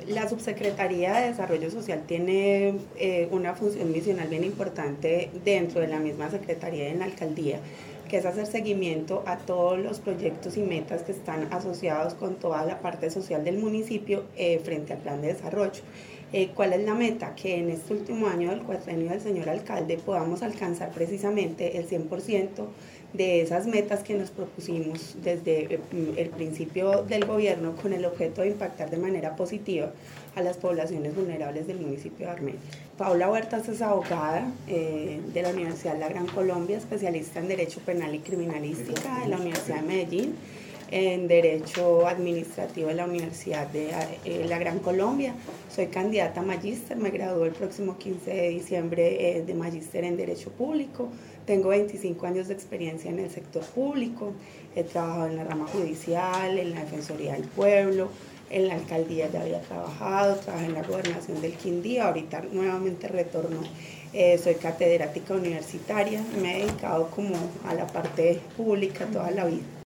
La Subsecretaría de Desarrollo Social tiene una función misional bien importante dentro de la misma Secretaría en la Alcaldía, que es hacer seguimiento a todos los proyectos y metas que están asociados con toda la parte social del municipio frente al plan de desarrollo. ¿Cuál es la meta? Que en este último año del cuatrenio del señor alcalde podamos alcanzar precisamente el 100% de esas metas que nos propusimos desde el principio del gobierno con el objeto de impactar de manera positiva a las poblaciones vulnerables del municipio de Armenia. Paula Huertas es abogada de la Universidad La Gran Colombia, especialista en Derecho Penal y Criminalística de la Universidad de Medellín, en Derecho Administrativo de la Universidad de La Gran Colombia. Soy candidata a magíster, me graduó el próximo 15 de diciembre de magíster en Derecho Público. Tengo 25 años de experiencia en el sector público, he trabajado en la rama judicial, en la Defensoría del Pueblo, en la alcaldía ya había trabajado, trabajé en la gobernación del Quindío, ahorita nuevamente retorno. Soy catedrática universitaria, me he dedicado como a la parte pública toda la vida.